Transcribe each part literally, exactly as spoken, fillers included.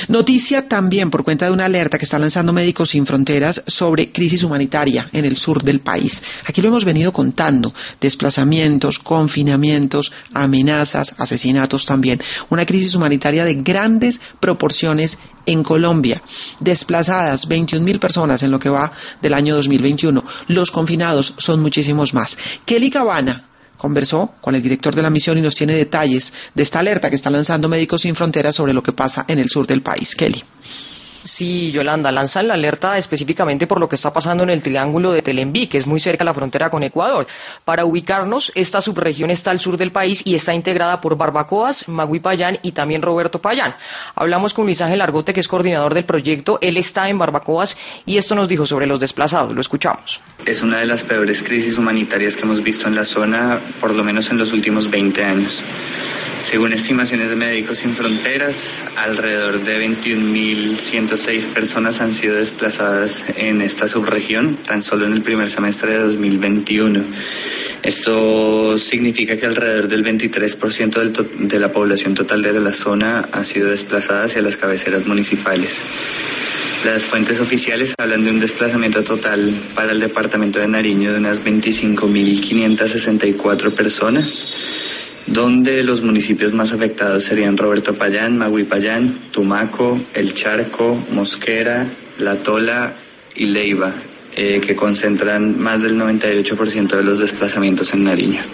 Noticia también por cuenta de una alerta que está lanzando Médicos Sin Fronteras sobre crisis humanitaria en el sur del país. Aquí lo hemos venido contando, desplazamientos, confinamientos, amenazas, asesinatos también. Una crisis humanitaria de grandes proporciones en Colombia. Desplazadas veintiún mil personas en lo que va del año dos mil veintiuno. Los confinados son muchísimos más. Kelly Cabana conversó con el director de la misión y nos tiene detalles de esta alerta que está lanzando Médicos Sin Fronteras sobre lo que pasa en el sur del país. Kelly. Sí, Yolanda, lanzan la alerta específicamente por lo que está pasando en el triángulo de Telembí, que es muy cerca de la frontera con Ecuador. Para ubicarnos, esta subregión está al sur del país y está integrada por Barbacoas, Magui Payán y también Roberto Payán. Hablamos con Luis Ángel Argote, que es coordinador del proyecto. Él está en Barbacoas y esto nos dijo sobre los desplazados. Lo escuchamos. Es una de las peores crisis humanitarias que hemos visto en la zona, por lo menos en los últimos veinte años. Según estimaciones de Médicos Sin Fronteras, alrededor de veintiún mil ciento seis personas han sido desplazadas en esta subregión, tan solo en el primer semestre de dos mil veintiuno. Esto significa que alrededor del veintitrés por ciento del to- de la población total de la zona ha sido desplazada hacia las cabeceras municipales. Las fuentes oficiales hablan de un desplazamiento total para el departamento de Nariño de unas veinticinco mil quinientas sesenta y cuatro personas, donde los municipios más afectados serían Roberto Payán, Magui Payán, Tumaco, El Charco, Mosquera, La Tola y Leiva, eh, que concentran más del noventa y ocho por ciento de los desplazamientos en Nariño.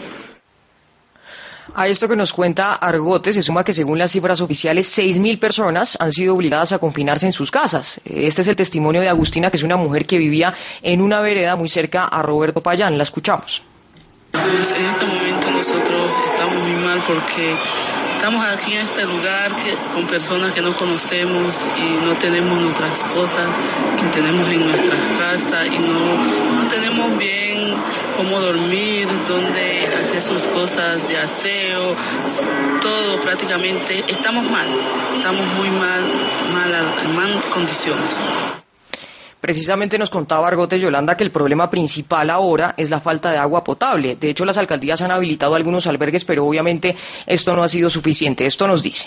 A esto que nos cuenta Argote se suma que según las cifras oficiales seis mil personas han sido obligadas a confinarse en sus casas. Este es el testimonio de Agustina, que es una mujer que vivía en una vereda muy cerca a Roberto Payán. La escuchamos. Pues en este momento nosotros estamos muy mal porque estamos aquí en este lugar que, con personas que no conocemos y no tenemos nuestras cosas que tenemos en nuestras casas y no, no tenemos bien cómo dormir, dónde hacer sus cosas de aseo, todo prácticamente. Estamos mal, estamos muy mal, mal en malas condiciones. Precisamente nos contaba Argote, Yolanda, que el problema principal ahora es la falta de agua potable. De hecho, las alcaldías han habilitado algunos albergues, pero obviamente esto no ha sido suficiente. Esto nos dice.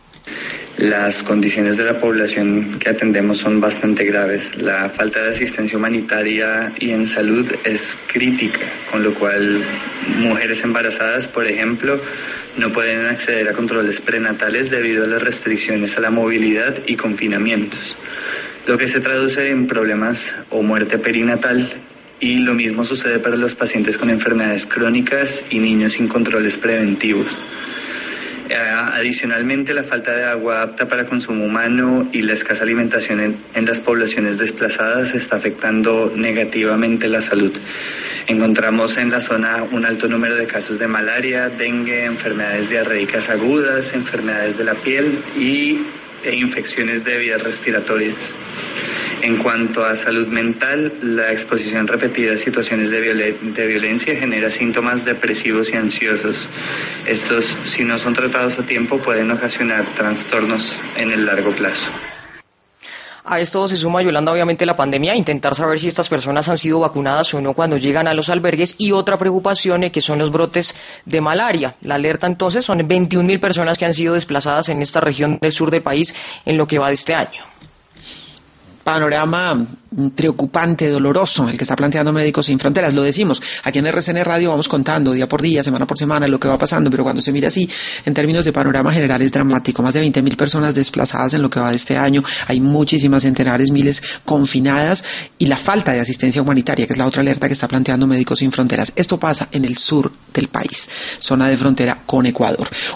Las condiciones de la población que atendemos son bastante graves. La falta de asistencia humanitaria y en salud es crítica, con lo cual mujeres embarazadas, por ejemplo, no pueden acceder a controles prenatales debido a las restricciones a la movilidad y confinamientos, lo que se traduce en problemas o muerte perinatal, y lo mismo sucede para los pacientes con enfermedades crónicas y niños sin controles preventivos. Eh, adicionalmente, la falta de agua apta para consumo humano y la escasa alimentación en, en las poblaciones desplazadas está afectando negativamente la salud. Encontramos en la zona un alto número de casos de malaria, dengue, enfermedades diarreicas agudas, enfermedades de la piel y e infecciones de vías respiratorias. En cuanto a salud mental, la exposición repetida a situaciones de, violen- de violencia genera síntomas depresivos y ansiosos. Estos, si no son tratados a tiempo, pueden ocasionar trastornos en el largo plazo. A esto se suma, Yolanda, obviamente la pandemia, intentar saber si estas personas han sido vacunadas o no cuando llegan a los albergues, y otra preocupación eh, que son los brotes de malaria. La alerta entonces son veintiún mil personas que han sido desplazadas en esta región del sur del país en lo que va de este año. Panorama preocupante, doloroso, el que está planteando Médicos Sin Fronteras. Lo decimos, aquí en R C N Radio vamos contando día por día, semana por semana lo que va pasando, pero cuando se mira así, en términos de panorama general es dramático. Más de veinte mil personas desplazadas en lo que va de este año, hay muchísimas, centenares, miles confinadas, y la falta de asistencia humanitaria, que es la otra alerta que está planteando Médicos Sin Fronteras. Esto pasa en el sur del país, zona de frontera con Ecuador.